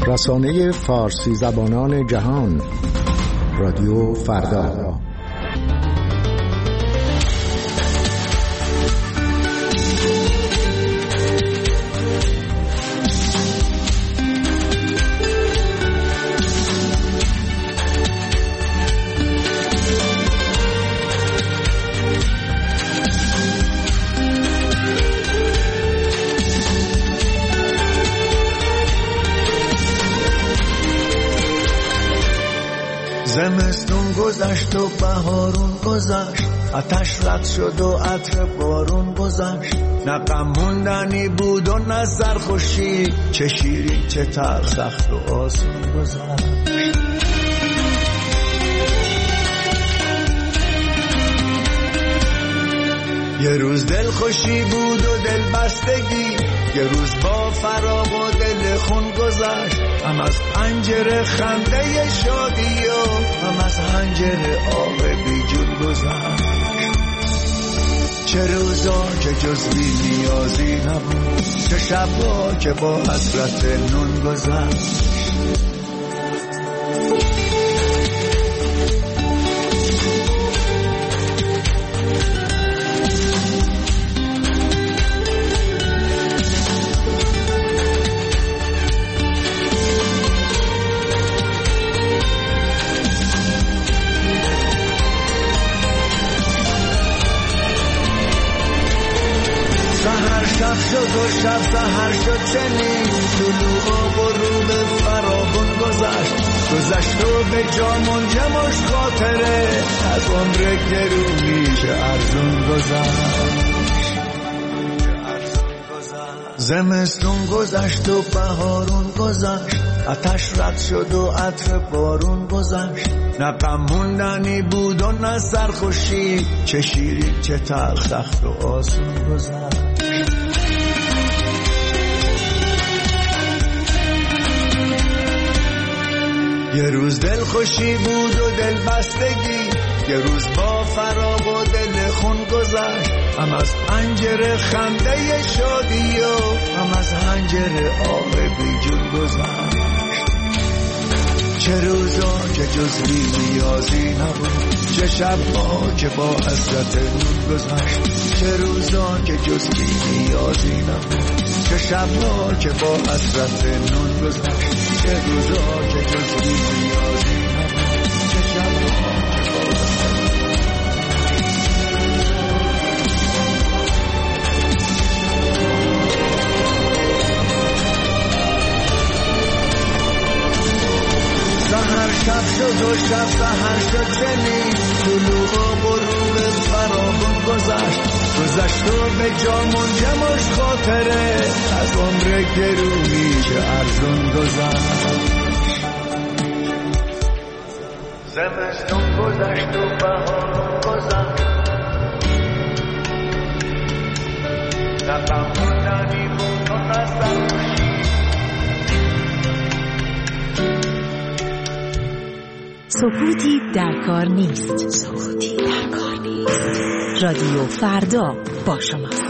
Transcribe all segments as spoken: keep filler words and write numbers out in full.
رسانه فارسی زبانان جهان، رادیو فردا. زمستون گذشت و بهارون گذشت، آتش رد شد و عطر بارون گذشت. نه غم موندنی بود و نه سرخوشی، چه شیرین چه تلخ، سخت و آسون گذشت. یه روز دل خوشی بود و دل بستگی، یه روز با فراق و دل خون گذشت. هم از پنجره خنده شادی و هم از حنجره آب بی جون گذشت. چه روزا که جز بی نیازی نبود، چه شبا که با حسرت نون گذشت. شب شد و شب سحر شد چنین، طلوع و غروب فراغون گذشت. گذشت و به جا منجمش خاطره، از عمر گرونیش ارزون گذشت. زمستون گذشت و بهارون گذشت، آتش رد شد و عطر بارون گذشت. نه غم موندنی بود و نه سرخوشی، چه شیرین چه تلخ، سخت و آسون گذشت. یه روز دل خوشی بود و دل بستگی، یه روز با فراق و دل خون گذشت. هم از پنجره خنده شادی و هم از حنجره آب بی جون گذشت. چه روزا که جز بی نیازی نبود، چه شبا که با حسرت نون گذشت. چه روزا که جز بی نیازی نبود، چه شبا که با حسرت نون گذشت. چه روزا که جز بی نیازی نبود، چه شبا که با حسرت سحر شب شد و شب سحر شد چنین، طلوع و غروب فراغون گذشت. گذشت و به جا منجمش خاطره، از عمر گرونیش ارزون گذشت. زمستون گذشت و بهارون گذشت، نه غم موندنی بود و نه سرخوشی. سکوتی در کار نیست. سکوتی در کار نیست. رادیو فردا با شماست.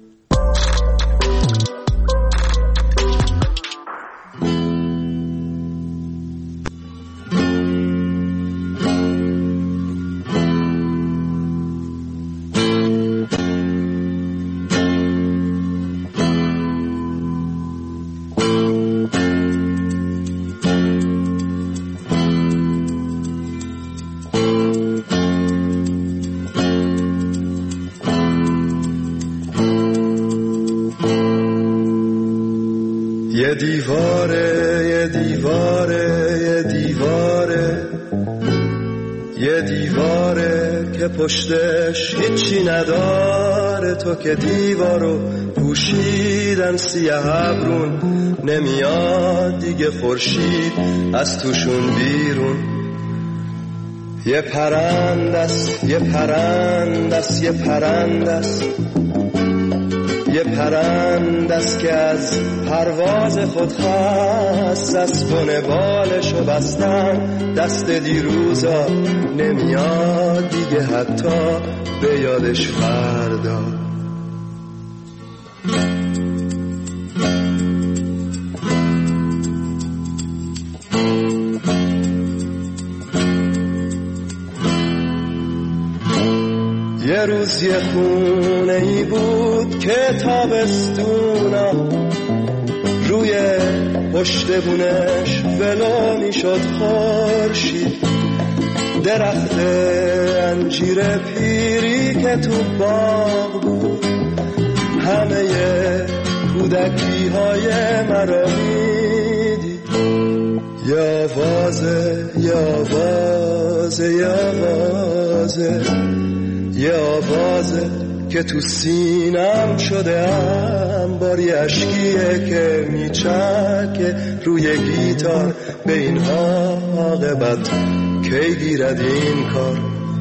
یه دیواره یه دیواره یه دیواره یه دیواره که پشتش هیچی نداره. تو که دیوارو پوشیدن سیه ابرون، نمیاد دیگه خورشید از توشون بیرون. یه پرندست یه پرندست یه پرندست یه پرندست که از پرواز خود خست، از بن بالشو بستن دست دیروزا، نمیاد دیگه حتی به یادش فردا. یه روز یه خونه ای بود که تابستونا روی پشت بونش ولو میشد خورشید، درخت انجیر پیری که تو باغ بود همه کودکی های مرا میدید. یه آوازه یه آوازه یه آوازه یه آوازه که تو سینم شده انبار، یه عشقیه که میچکه روی گیتار به این عاقبت کی گیرد این کار.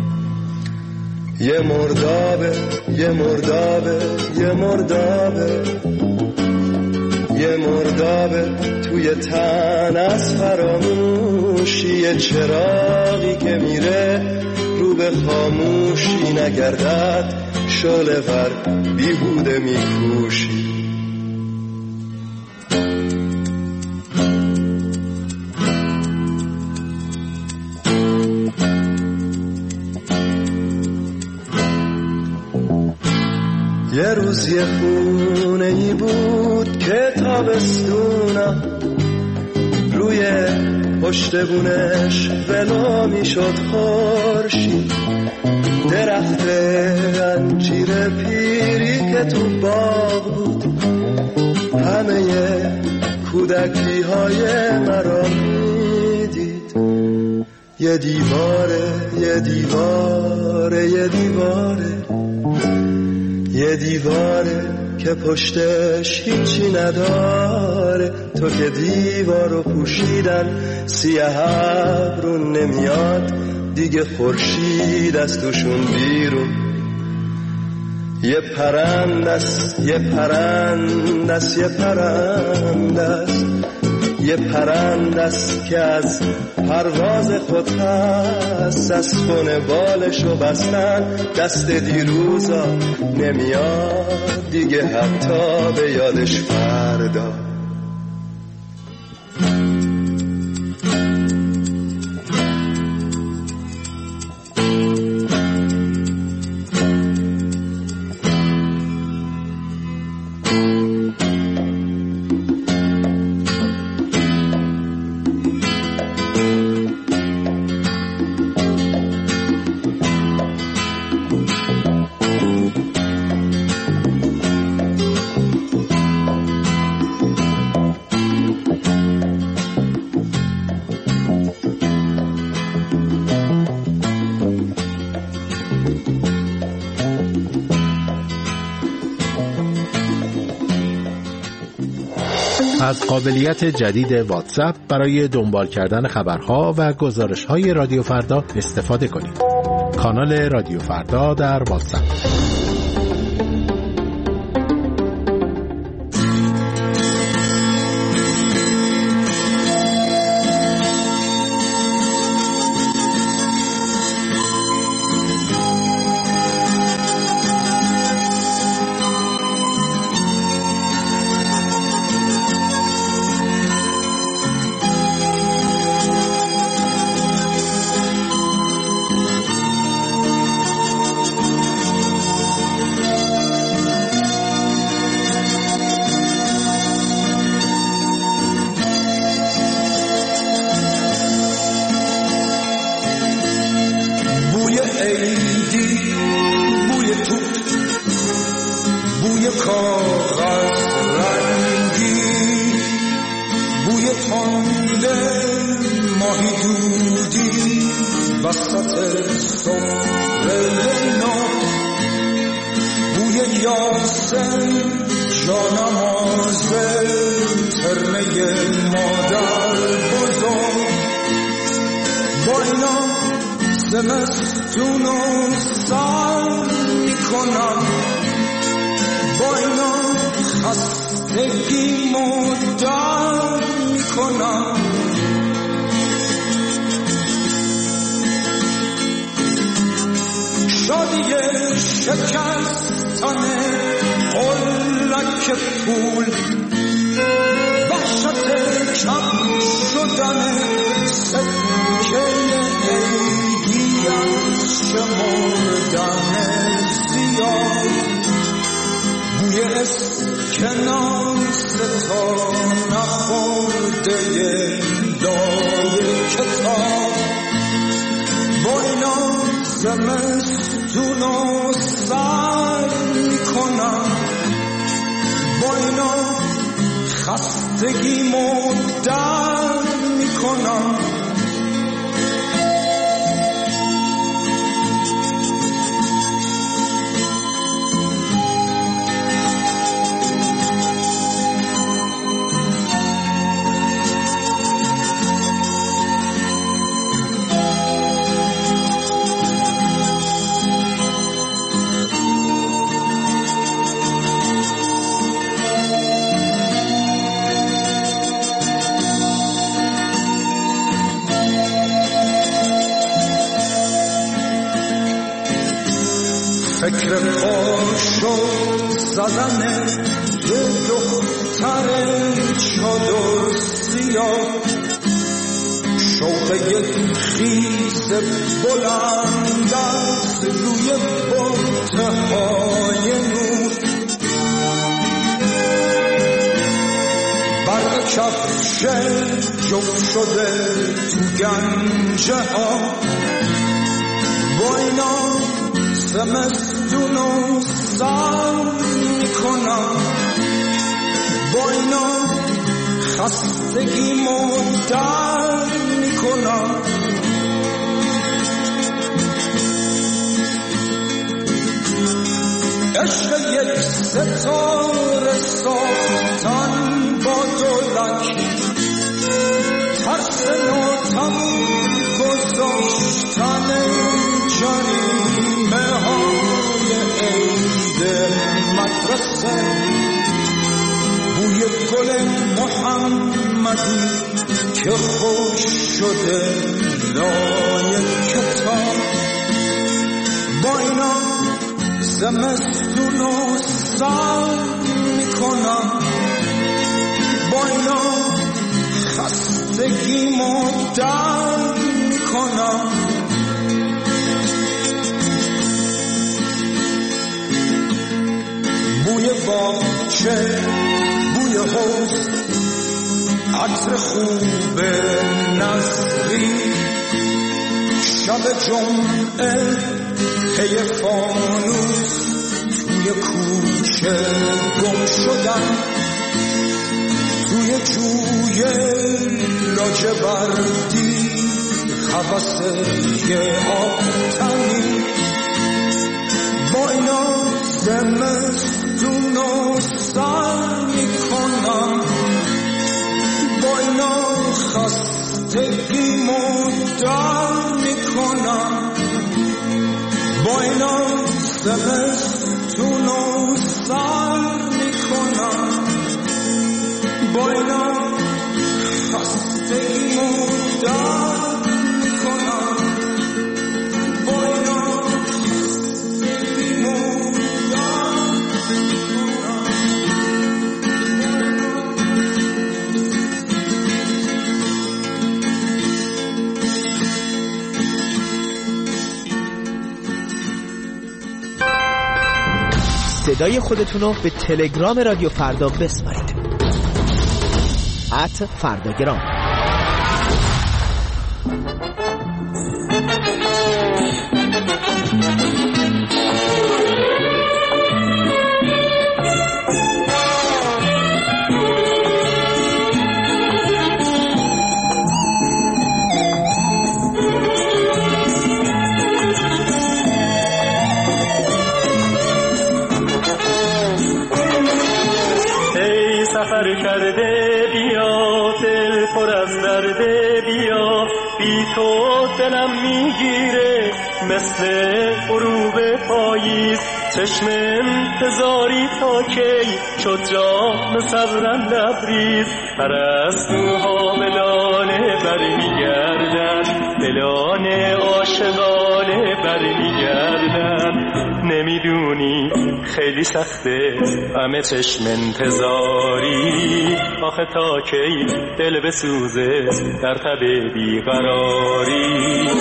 یه مردابه یه مردابه یه مردابه یه مردابه توی تن از فراموشی، یه چراغی که میره رو به خاموشی، نگردد شعله ور بیهوده میکوشی. یه روز یه خونه ای بود که تابستونا روی پشت بونش ولو میشد خورشید، درخت انجیر پیری که تو باغ بود همه کودکی های مرا میدید. یه دیواره یه دیواره یه دیواره یه دیواره که پشتش هیچی نداره، تو که دیوارو پوشیدن سیاه ابرون نمیاد دیگه خورشید از توشون بیرون. یه پرندست یه پرندست یه پرندست یه پرندست که از پرواز خود هست، از خونه بالشو بستن دست دیروزا نمیاد دیگه حتی به یادش فردا. از قابلیت جدید واتساپ برای دنبال کردن خبرها و گزارش‌های رادیو فردا استفاده کنید. کانال رادیو فردا در واتساپ. مردن اسکناس تا نخورده لای کتاب با اینا زمستون رو سر میکنم با اینا خستگی مدر میکنم فکر پاشو زدن یه دختر چادر سیاه شوق یک خیز بلند از روی بطهای نور برق کفش جفت شده تو گنجه ها با اینا زمستون رو سر میکنم با اینا خستگی مدر میکنم عشق یک ستاره ساختن با دولک ترس ناتموم گذاشتن جریمه های عید مدرسه بوی گل محمدی که خوش شده لای کتاب با اینا زمستون رو سر میکنم با اینا خستگی مدر میکنم بوی باغچه بوی حوض عطر خوب نظری شب جمعه پی فانوس توی کوچه گم شدن توی جوی لاجوردی هوس یه آتنی با اینا زمستون رو سر میکنم با اینا خستگی مدر میکنم با اینا زمستون رو سر میکنم با اینا خستگی مدر میکنم با اینا خستگی مدر صدای خودتون رو به تلگرام رادیو فردا بسپارید ات فرداگرام. سفر کرده بیا دل پر از درده بیا بی تو دلم میگیره مثل غروب پاییز چشم انتظاری تا کی شد جام صبرم لبریز پرستوها ملانه برمیگردن دلانه عاشقانه برمیگردن نمیدونی خیلی سخته همه چشم انتظاری آخه تا کی دل بسوزه در تب بیقراری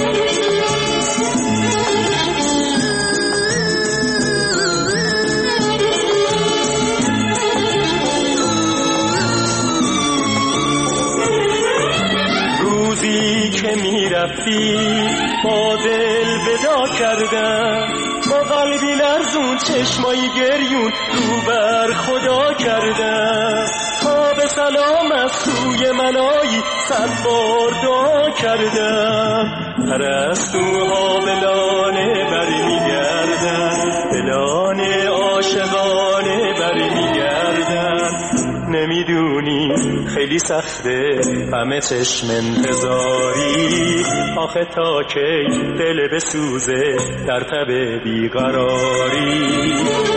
که میرفتی با دل ودا کردم، با قلبی لرزون چشمایی گریون رو بر خدا کردم، تا به سلام از سوی منایی صد بار دعا کردم. پرستوها به لانه بر میگردن، به لانه عاشقانه بر میگردن. نمیدونی خیلی سخته همه چشم انتظاری، آخه تا کی دل بسوزه در تب بیقراری.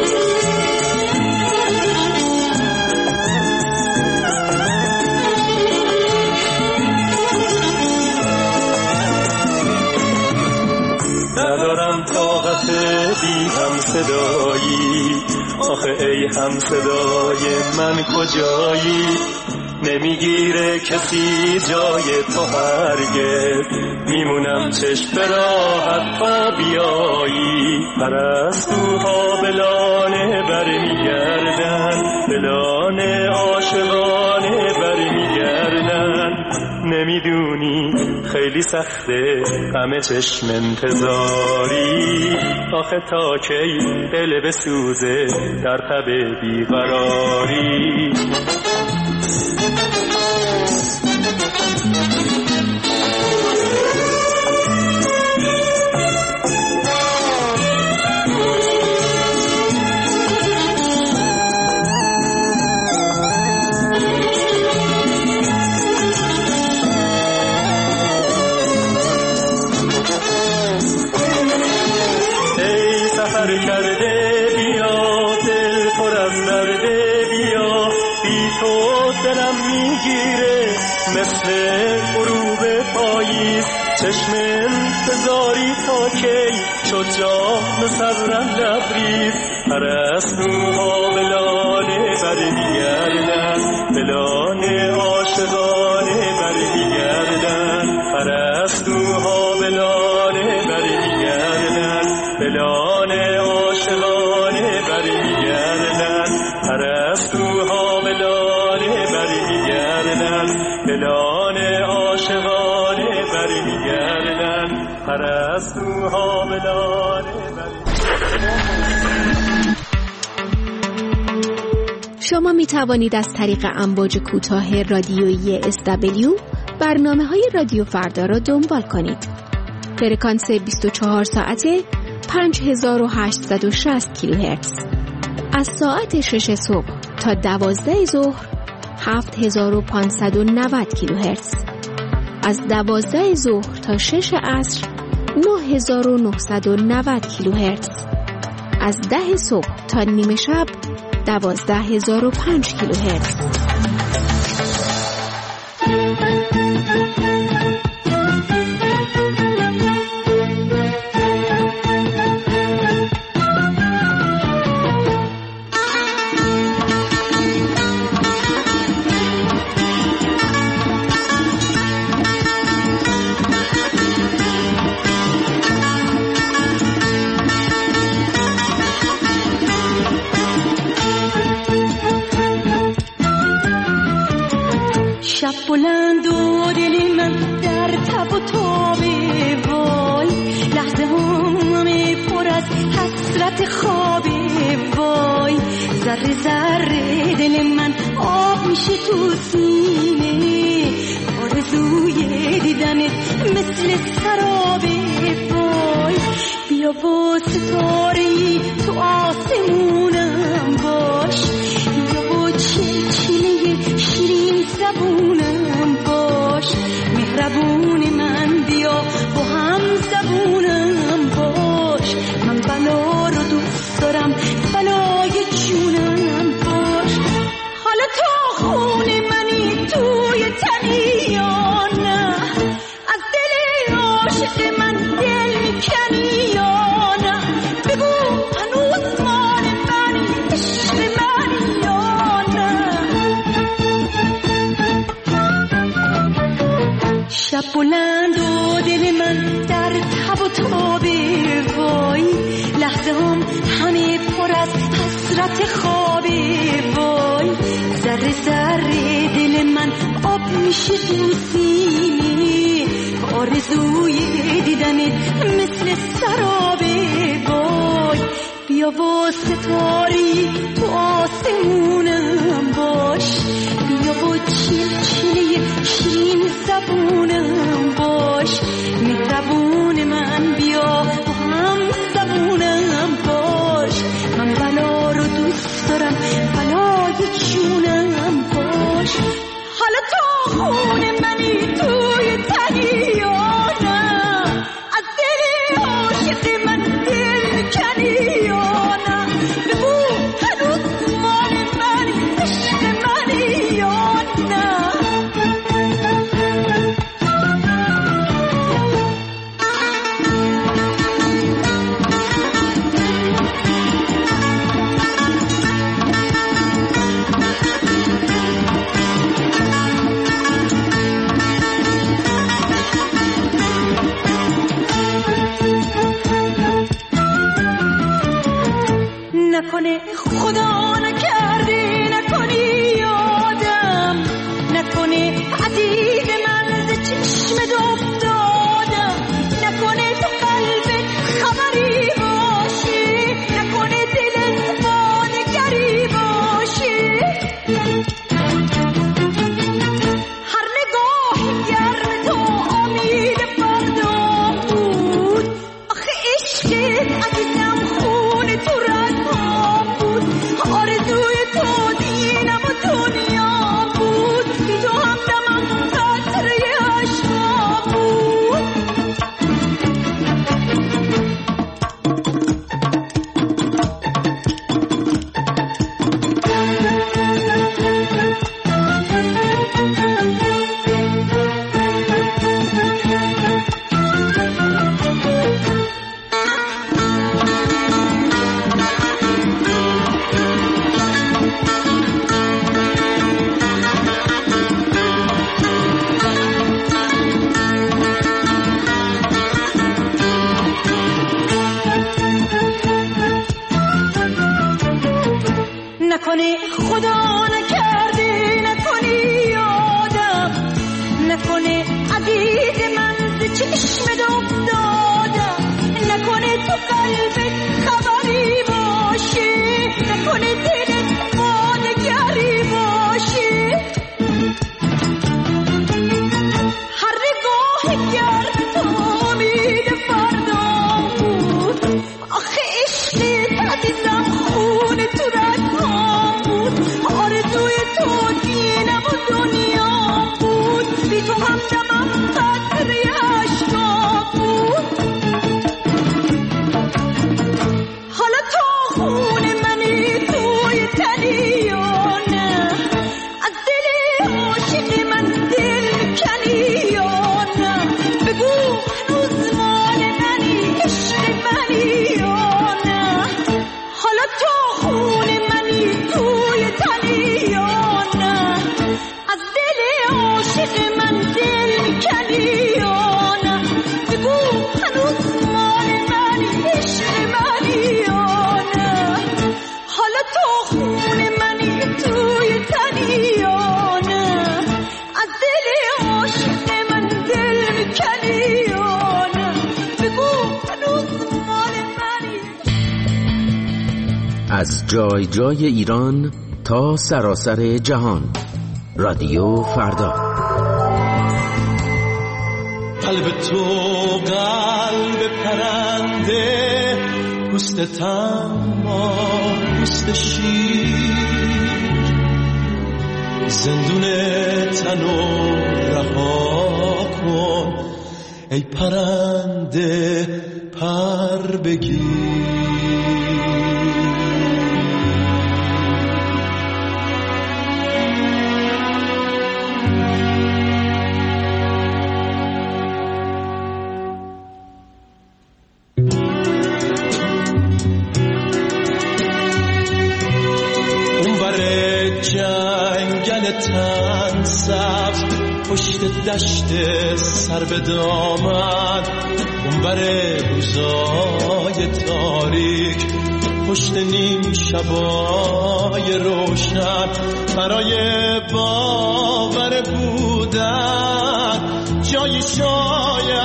ندارم طاقت بی هم صدایی، آخه ای هم صدای من کجایی؟ نمیگیره کسی جای تو هرگز، میمونم چشم راحت تا بیایی. پرستوها به لانه بر میگردن، به لانه عاشقانه بر میگردن. نمیدونی خیلی سخته همه چشم انتظاری، آخه تا کی دل بسوزه در تب بیقراری. کرده بیا دل پر از درده بیا، بی تو دلم میگیره مثل غروب پاییز. چشم انتظاری تا کی شد جام صبرم لبریز. پرستوها به لانه بر میگردن، به لانه عاشقانه بر میگردن. پرستوها به لانه بر میگردن، به لانه عاشقانه بر میگردن. پرستوها به لانه بر میگردن، به لانه عاشقانه بر میگردن. پرستوها به لانه بر میگردن. شما می توانید از طریق امواج کوتاه رادیویی اس دبلیو برنامه های رادیو فردا را دنبال کنید. فرکانس بیست و چهار ساعته پنج هزار و هشتصد و شصت کیلوهرتز. از ساعت شش صبح تا دوازده ظهر هفت هزار و پانصد و نود کیلوهرتز. از دوازده ظهر تا شش عصر نه هزار و نهصد و نود کیلوهرتز. از ده صبح تا نیمه شب دوازده هزار و پنج کیلوهرتز. شب بلند و دل من در تب و تابه وای، لحظه همه پر از حسرت خوابه وای. ذره ذره دل من آب میشه تو سینه، آرزوی دیدنت مثل سرابه وای. بیا و ستاره‌ای تو آسمونم باش، بیا و چلچله شیرین زبونم باش. مهربون من بیا با هم زبونم باش. من بلا رو دوست دارم بلای جونم باش. حالا تا خون منی توی تنی یا نه، از دل عاشق من دل میکنی یا نه؟ بگو هنوز مال منی عشق منی یا نه؟ شب بلند و دل من در تب و تابه وای، لحظه هم همه پر از حسرت خوابه وای. ذره ذره دل من آب میشه تو سینه، آرزوی دیدنت مثل سرابه وای بیا با ستاری تو آسمونم باش بیا با چلچله شیرین زبونم باش مهربون من بیا با هم زبونم باش من بلا رو دوست دارم بلای جونم باش حالا تا خون منی توی تنی یا نه از دل عاشق من دل کنی یا نه بگو هنوز مال من عشق منی یا نه نکنه خدا نکرده نکنی یادم نکنه عزیز من ز چشمت افتادم نکنه تو قلبت خبری باشه نکنه دلت با نگری باشه هر نگاه گرم تو امید فردا بود آخه عشقت عزیزم خون تو آرزوی تو دینم و دنیا بود بی تو همدمم قطره عشقا بود نکنه خدا نکرده نکنی یادم نکنه عزیز من ز چشمت افتادم نکنه تو قلبت خبری باشه نکنه دلت با نگری باشه هر نگاه گرم تو امید فردا بود آخه عشقت عزیزم خون تو آرزوی تو دینم و دنیا بود بی تو همدمم قطره عشقا بود حالا تا خون منی توی تنی یا نه از دل عاشق من دل کنی یا نه بگو هنوز مال منی عشق منی یا نه حالا تا خون منی توی تنی یا نه از دل عاشق من دل کنی یا نه بگو هنوز مال منی عشق منی یا نه حالا تا خون منی توی تنی یا نه از دل عاشق من دل کنی یا نه بگو هنوز مال منی. از جای جای ایران تا سراسر جهان رادیو فردا. قلب تو قلب پرنده پوست تما پوست شیر زندون تنو رها کن ای پرنده پر بگیر. جنگل تن سبز پشت دشت سر به دامن اونور روزای تاریک پشت نیم شبای روشن برای باور بودن جایی شاید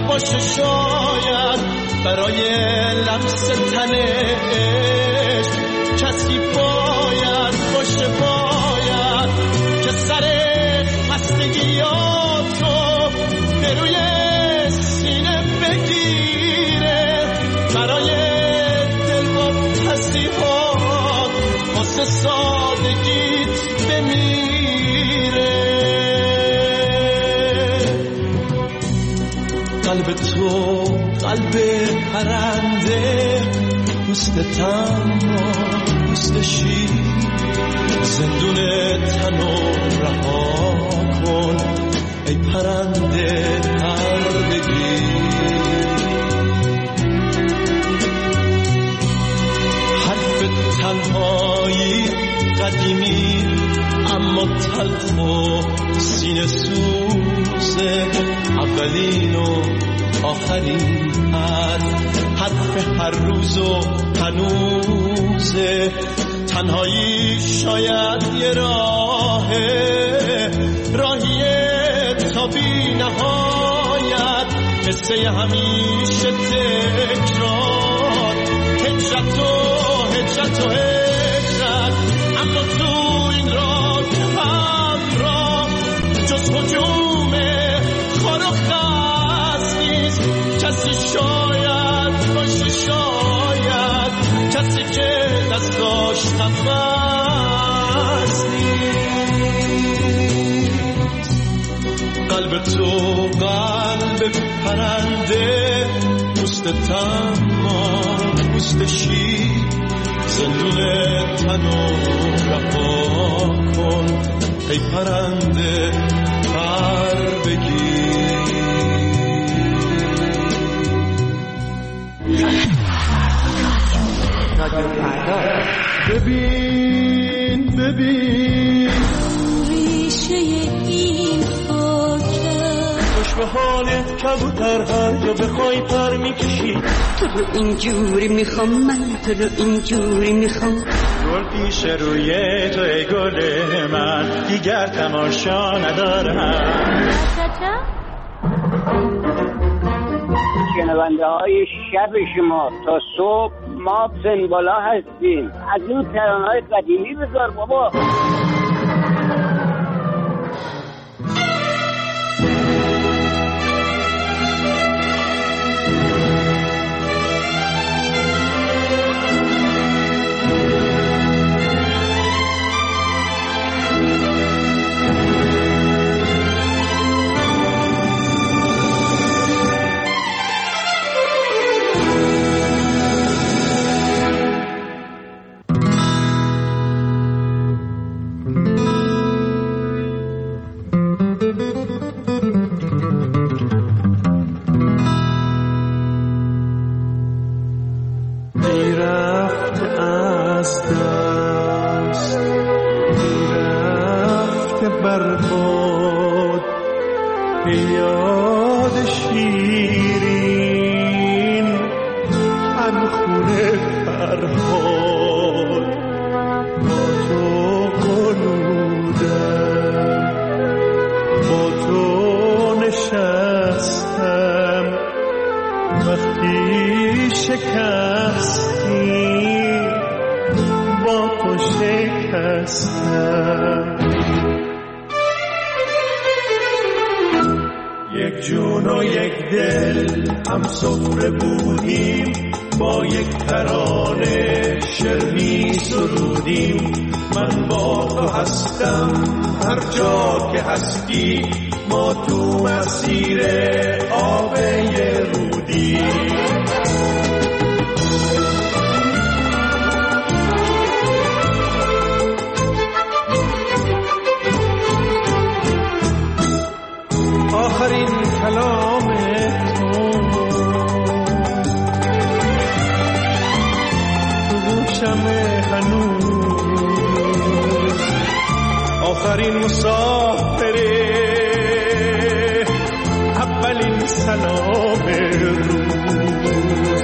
باشه شاید برای لمس تنش کسی باید باشه باید که سر خستگیاتو به روی سینه بگیره برای دلواپسی ها واسه سادگیت بمیره. قلب تو قلب پرنده پوست تنها پوست شیر زندون تنو رها کن ای پرنده پر بگیر. حرف تنهایی قدیمی اما تلخ و سینه سوزه اولین و آخرین حرف حرف هر روز و هنوزه. تنهایی شاید یه راهه راهیه تا بی نهایت قصه همیشه تکرار هجرت و هجرت و هجرت اما تو این راه همراه جز هجوم خار و خس نیست کسی شاید باشه شاید کسی که دستاش نفس نیست. قلب تو قلب پرنده پوست تنها پوست شیر زندون تنو رها کن ای پرنده پر بگیر. ببین ببین ریشه این خاکه خوش به حالت کبوتر هر جا بخوای پر میکشی. تو رو اینجوری میخوام من تو رو اینجوری میخوام گل پیش روی تو ای گل من دیگر تماشا ندارم. شنونده های شب شما تا صبح ما سنبالا هستیم. از این ترانه‌های قدیمی بذار بابا. یک جون و یک دل هم سفره بودیم با یک ترانه شعر می سرودیم. من با تو هستم هر جا که هستی ما تو مسیر آب رودیم. آخرین کلام تو تو گوشم هنوز آخرین مسافره اولین سلام روز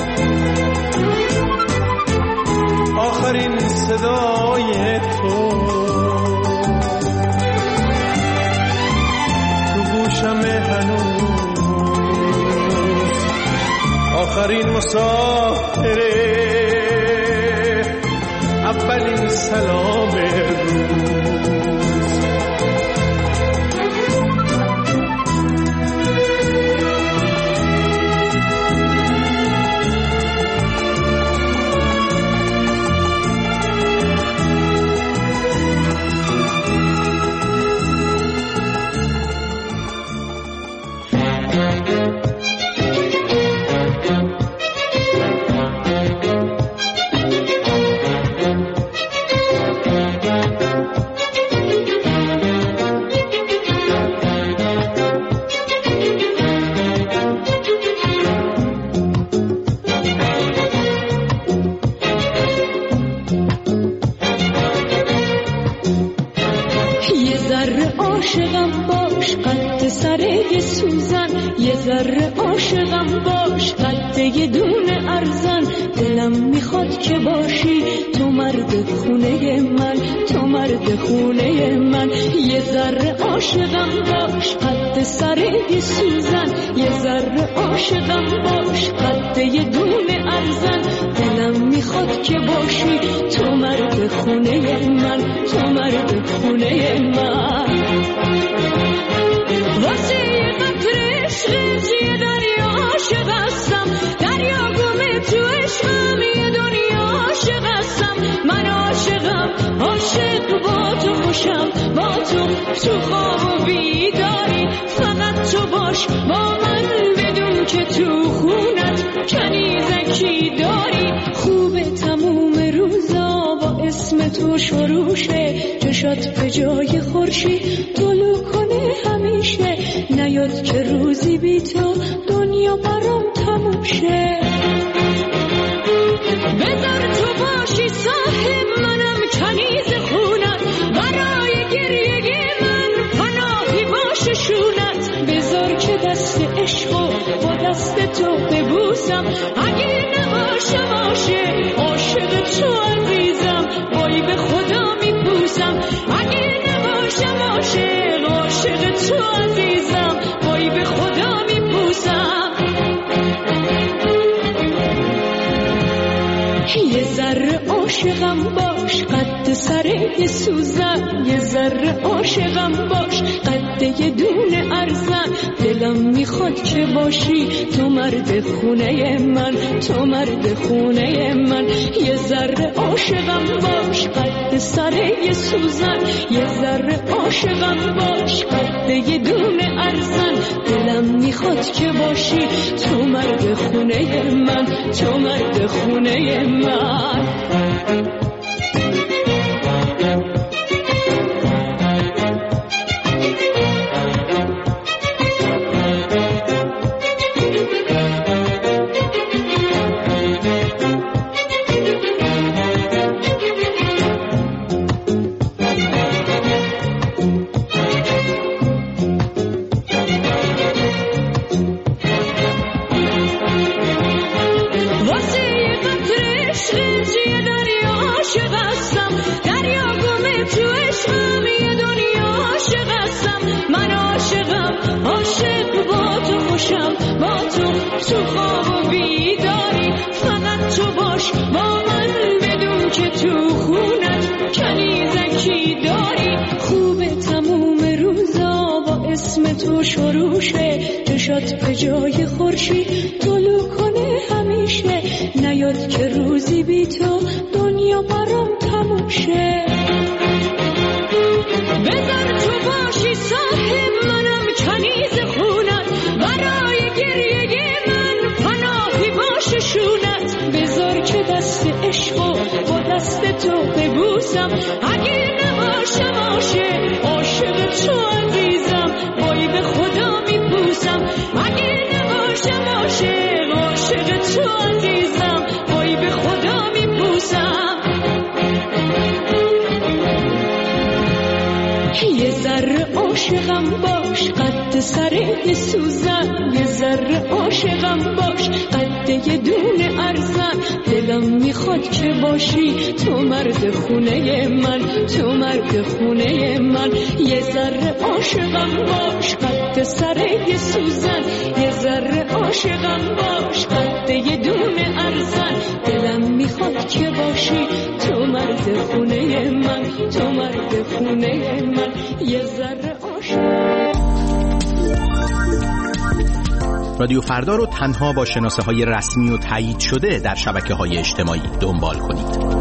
آخرین صدای تو تو گوشم هنوز آخرین مسافره، اولین سلام روز. عاشقم باش قد سره سوزن، یه ذره عاشقم باش قد یه دونه ارزن. دلم میخواد که باشی تو مرد خونه من، تو مرد خونه من. یه ذره عاشقم باش قد سره سوزن، یه ذره عاشقم باش قد یه دونه ارزن. دلم میخواد که باشی تو مرد خونه من، تو مرد خونه من. واسه یه قطر عشقت یه دریا عاشق هستم، دریا گمه تو عشقم یه دنیا عاشق هستم. من عاشقم، عاشق با تو خوشم، با تو تو خواب و بیداری. فقط تو باش با من بدون که تو خونت کنیزکی داری. خوبه تموم روزا با اسم تو شروشه، چشات به جای خورشید طلوع کنه همیشه. نیاد که روزی بی تو دنیا برام تموم شه. بذار تو باشی صاحب منم کنیز خونت، برای گریه من پناهی باشه شونت. بذار که دست عشقو با دست تو ببوسم، اگه نباشه باشه عاشق تو عزیزم. وای به خدا میپوسم اگه نباشه باشه عاشق تو عزیزم. وای به خدا میپوسم. یه ذره عاشقم باش قد سره سوزن، یه ذره عاشقم باش قد یه دونه ارزن. دلم میخواد که باشی تو مرد خونه من، تو مرد خونه من. یه ذره عاشقم باش قد سره سوزن، یه ذره عاشقم باش قد یه دونه ارزن. دلم میخواد که باشی تو مرد خونه من، تو مرد خونه من. تو خواب و بیداری. فقط تو باش با من بدون که تو خونت کنیزکی داری. خوبه تموم روزا با اسم تو شروشه، چشات به جای خورشید طلوع کنه همیشه. نیاد که روزی بی تو دنیا برام تموم شه. بذار تو باشی صاحب منم کنیز خونت، برای گریه من پناهی باشه شونت. بذار که دست عشقو با دست تو ببوسم، اگه نباشه باشه عاشق تو عزیزم. وای به خدا میپوسم اگه نباشه باشه عاشق تو عزیزم. وای به خدا میپوسم. یه ذره عاشقم باش قد سره سوزن، یه ذره عاشقم باش قد یه دونه ارزن. دلم میخواد که باشی تو مرد خونه من، تو مرد خونه من. یه ذره عاشقم باش قد سره سوزن، یه ذره عاشقم باش قد یه که باشی تو مرد خونه من، تو مرد خونه من، یه ذره عاشق. رادیو فردا رو تنها با شناسه های رسمی و تایید شده در شبکه های اجتماعی دنبال کنید.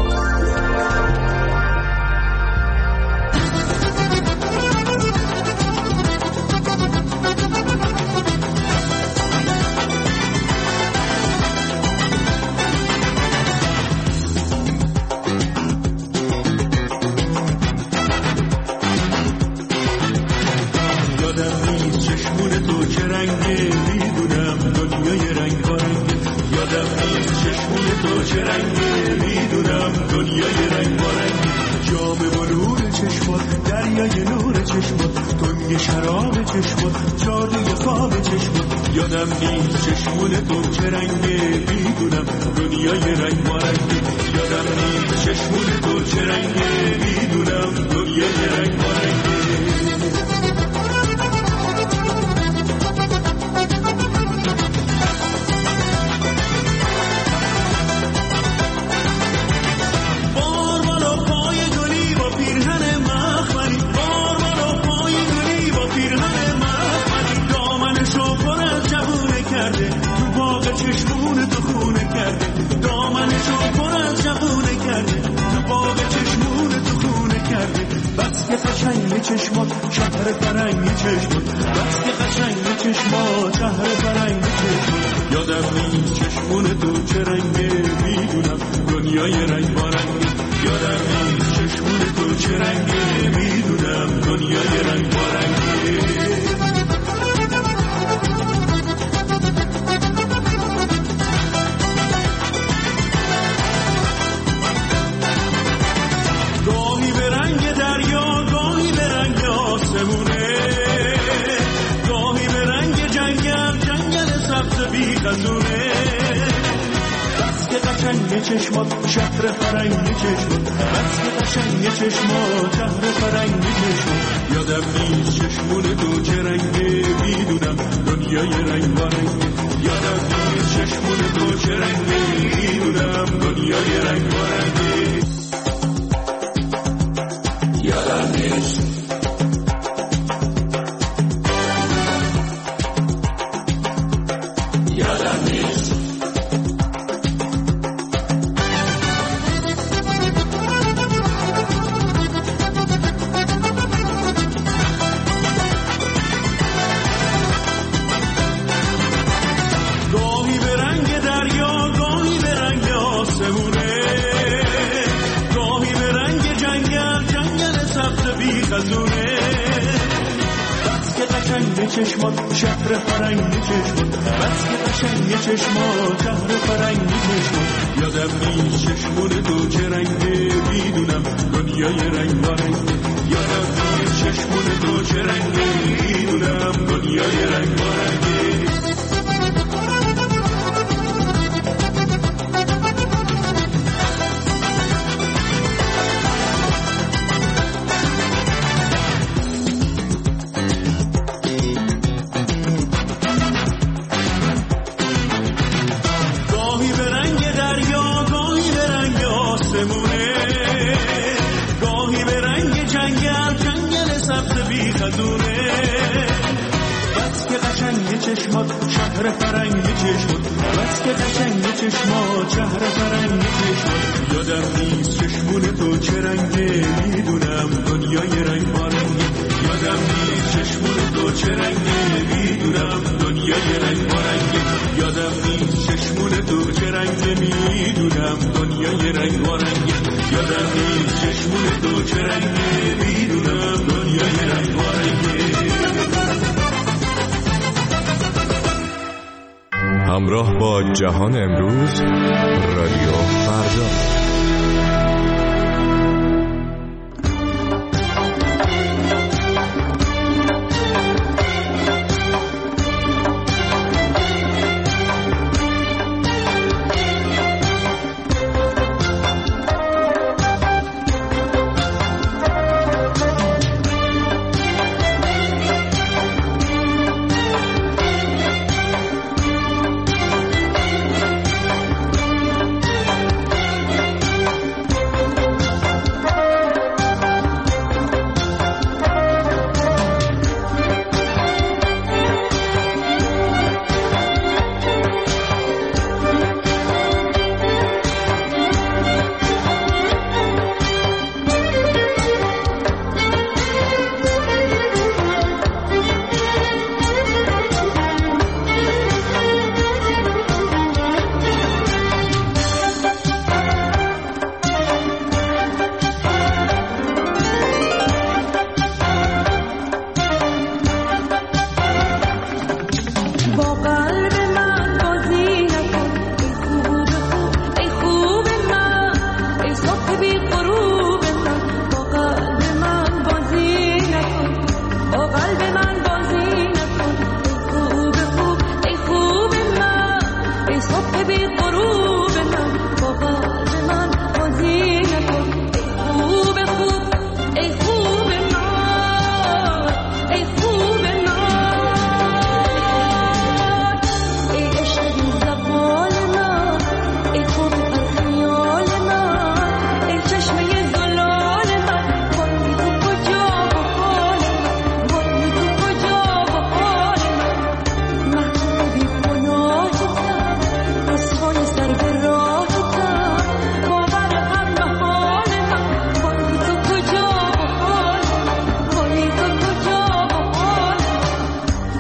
همراه با جهان امروز، رادیو فردا.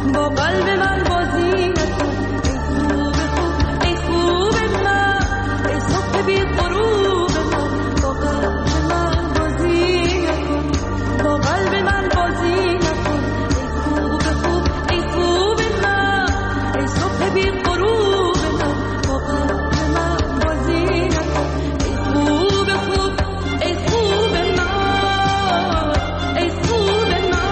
با قلب من بازی نکن ای خوب خوب ای خوب من ای صبح بی غروب من با قلب من بازی نکن با قلب من بازی نکن ای خوب خوب ای خوب من ای صبح بی غروب من با قلب من بازی نکن ای خوب خوب ای خوب من ای خوب من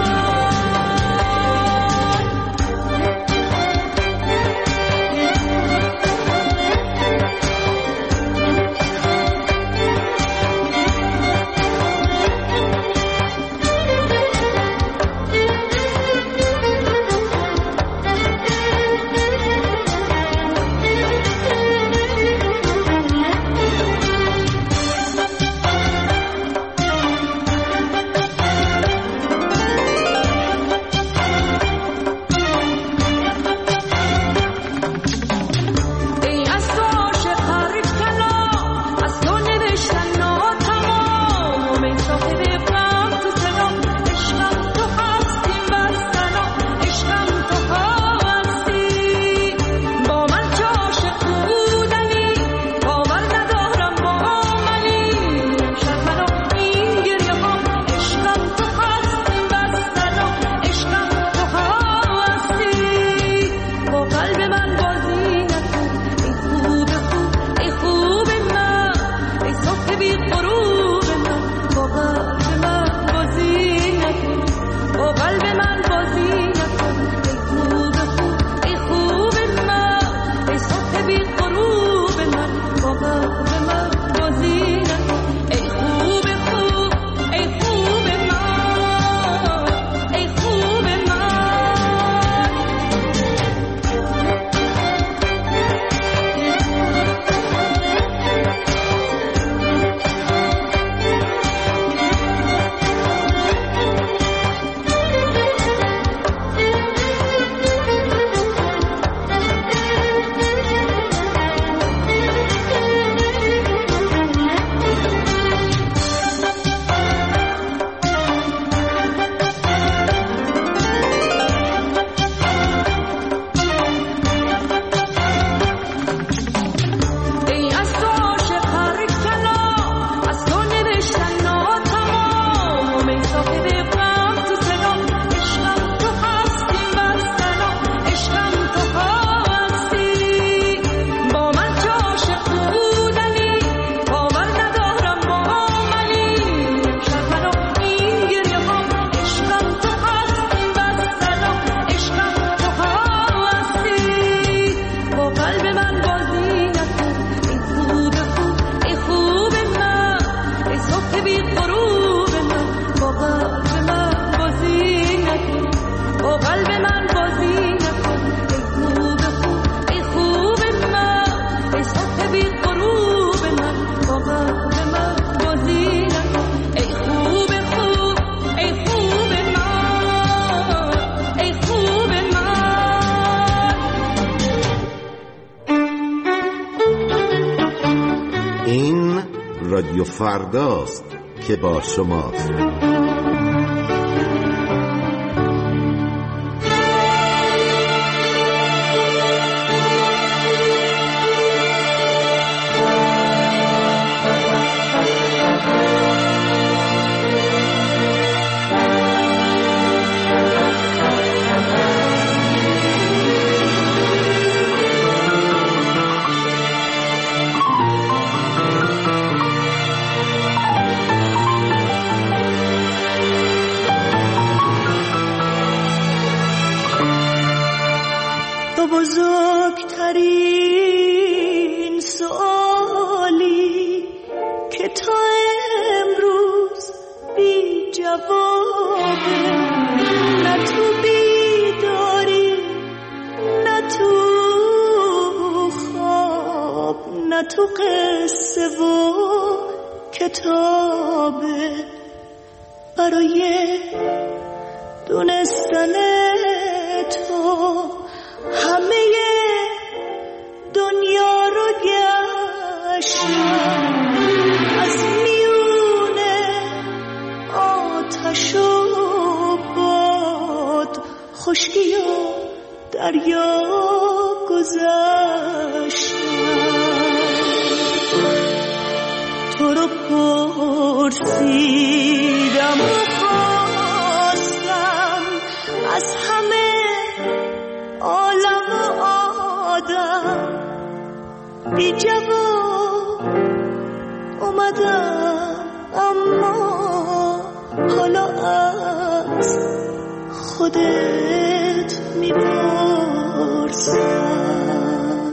رادیو فرداست که با شماست. بزرگترین سوالی که تا امروز بی جوابه، نه تو بیداری نه تو خواب نه تو قصه و کتابه. برای دونستن تو همه دنیا رو گشتم، از میونه آتش و باد، خشکی و دریا گذشتم، تو رو پرسیدم و خواستم از همه عالم و آدم، بی جواب اومدم اما حالا از خودت میپرسم،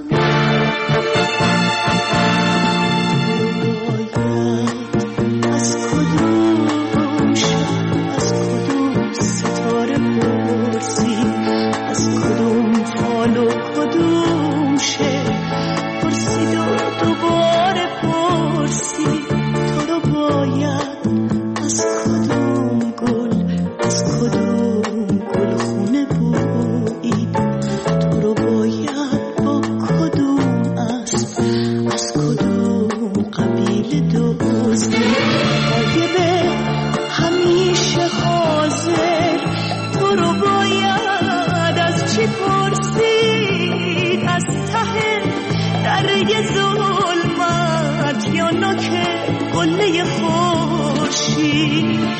باید از کدوم شب، از کدوم ستاره پرسی، از کدوم فال و کدوم شب پرسید و دوباره پرسی، تو رو باید از کدوم گل، از کدوم گل خونه بویید، تو رو باید با کدوم اسب، از کدوم قبیله دزدید، غایبه همیشه حاضر، تو رو باید از چی پرسید، از ته دره ظلمت یا نوک قله خورشید.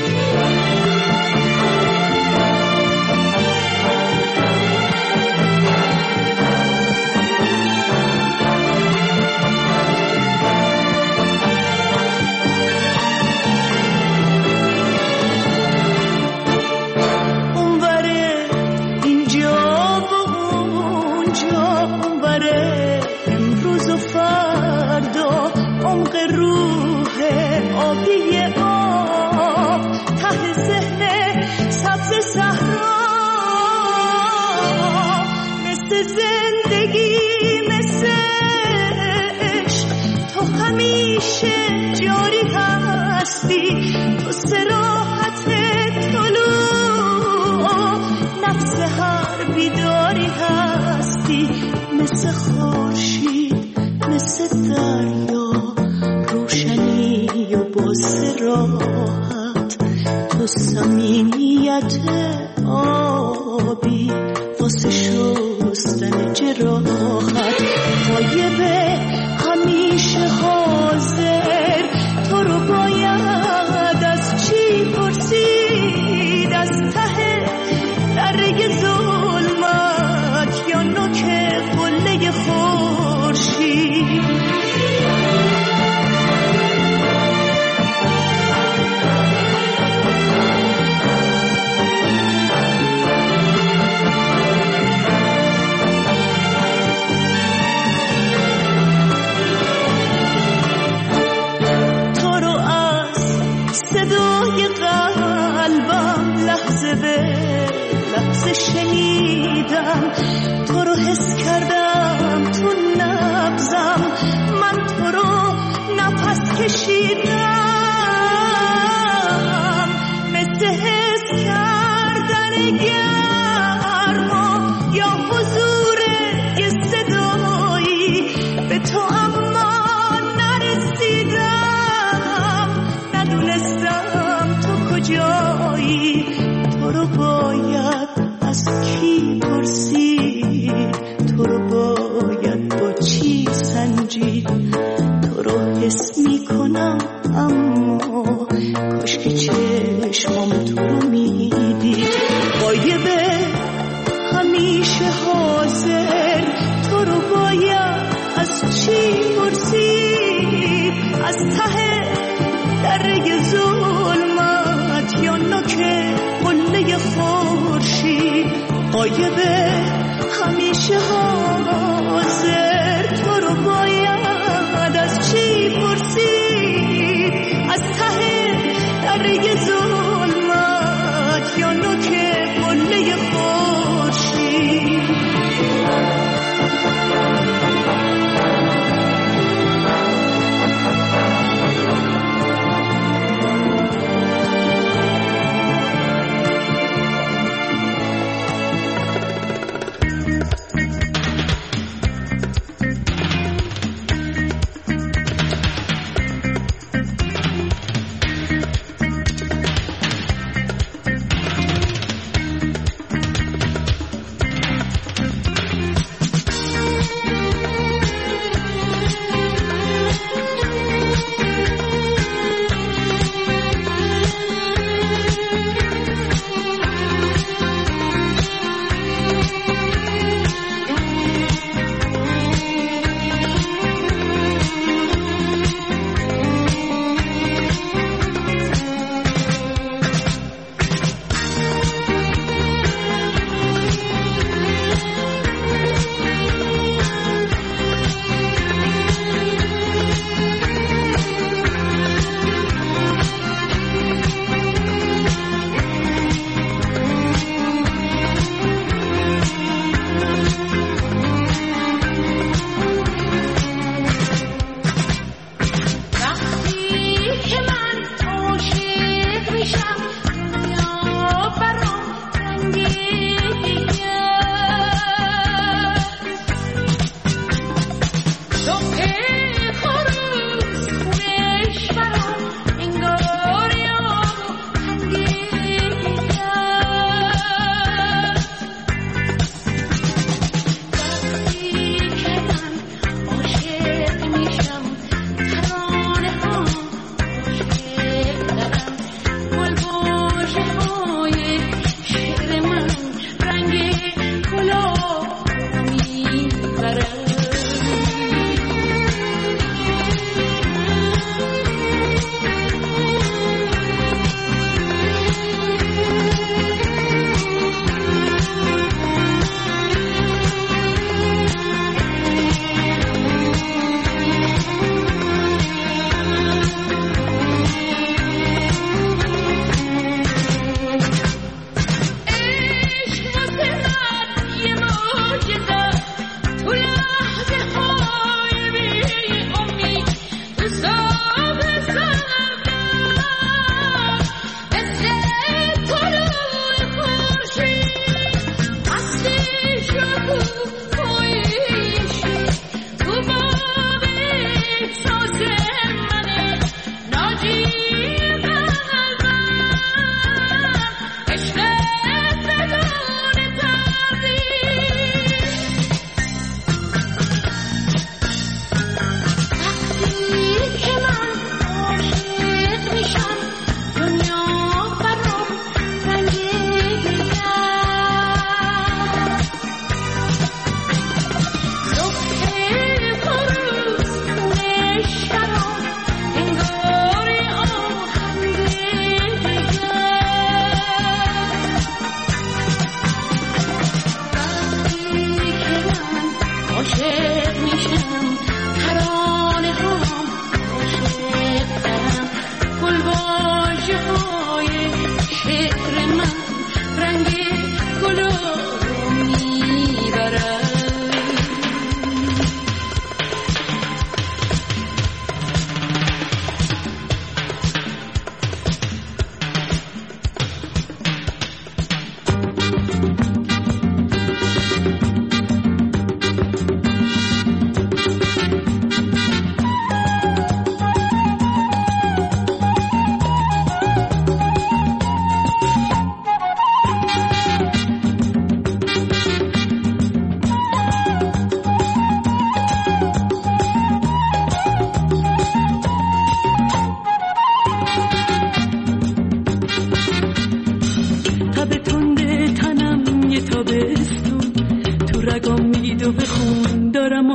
اونوره اینجا و اونجا، اونوره امروز و فردا، عمق روح آبی آب، ته ذهن سبز صحرا، مثل زندگی مثل عشق، تو همیشه جاری هستی، تو صراحت طلوع نفس هر بیداری هستی، مثل خورشید مثل دریا، روشنی و با صراحت، تو صمیمیت آبی واسه شستن جراحت، غایبه همیشه حاضر، تو رو باید از چی پرسید، از ته دره ظلمت یا نوک قله خورشید. شنیدم تو رو، حس کردم تو نبضم، من تو رو نفس کشیدم، مثل حس کردن گرما یا حضور یه صدایی به تو، اما نرسیدم، ندونستم تو کجایی، تو رو باید از کی پرسید، تو رو باید با چی سنجید، تو رو حس میکنم اما کاش که چشمام تو رو میدید، غایبه همیشه حاضر، تو رو باید از چی پرسید، از ته دره ظلمت یا نوک قله خورشید، غایبه همیشه حاضر، تو رو باید از چی پرسید، از ته دره ظلمت یا نوک قله خورشید.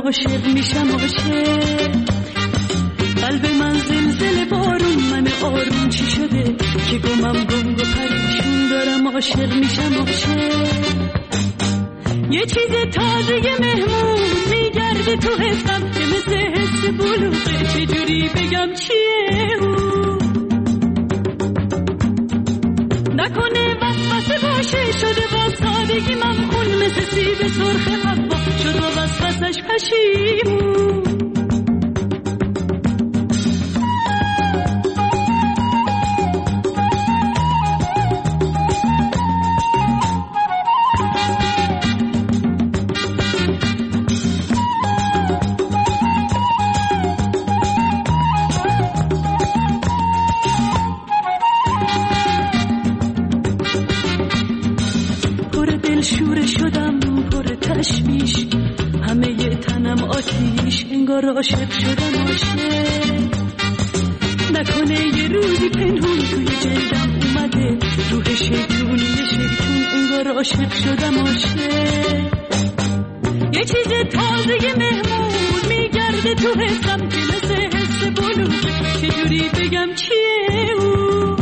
عاشق میشم عاشق. قلب من زلزله بارون، من آروم چی شده که گمم گنگ و پریشون دارم عاشق میشم عاشق. یه چیز تازه مهمون میگرده تو حسم که مثل حس بلوغه، چجوری بگم چیه اون؟ نکنه وسوسه باشه شده با سادگی ممخون، مثل سیب سرخ حوا شد با وسوسش پشیمون. عاشق شدم عاشق. نکنه یه روزی پنهون توی جلدم اومده روح شیطونی شیطون، انگار عاشق شدم عاشق. یه چیز تازه مهمون میگرده تو حسم که مثل حس بلوغه، چجوری بگم چیه اون؟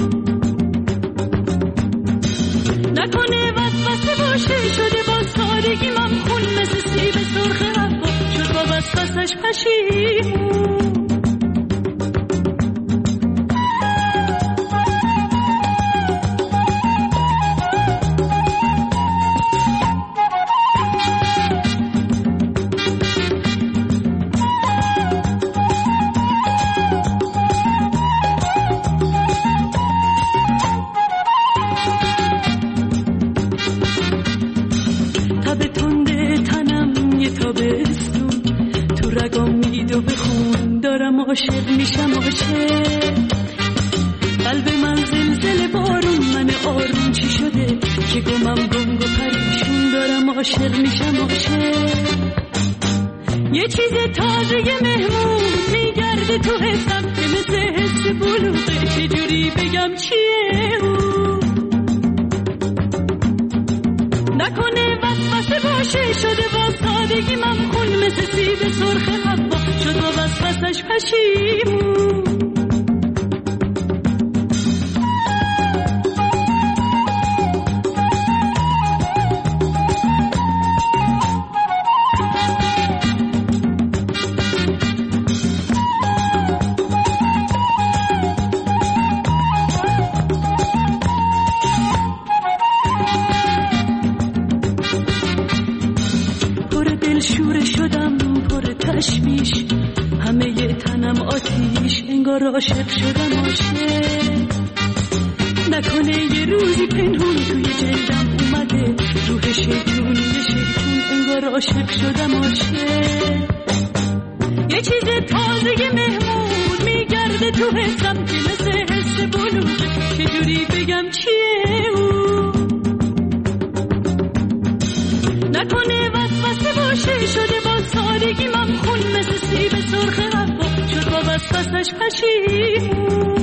نکنه وسوسه باشه شده با سادگی ممخون، مثل سیب سرخ حوا شد با وسوسش پشیمون. عاشق میشم عاشق. قلب من زلزله بارون، من آروم چی شده که گمم گنگ و پریشون دارم عاشق میشم عاشق. یه چیز تازه مهمون میگرده تو حسم که مثل حس بلوغه، چجوری بگم چیه اون؟ نکنه وسوسه باشه شده با سادگی ممخون، مثل سیب سرخ حوا شد با وسوسش پشیمون. عاشق شدم عاشق. نکنه یه روزی پنهون توی جلدم اومده روح شیطونی شیطون، انگار عاشق شدم عاشق. یه چیز تازه مهمون میگرده تو حسم که مثل حس بلوغه، چجوری بگم چیه اون؟ نکنه وسوسه باشه شده با سادگی ممخون، مثل سیب سرخ حوا شد با وسوسش پشیمون.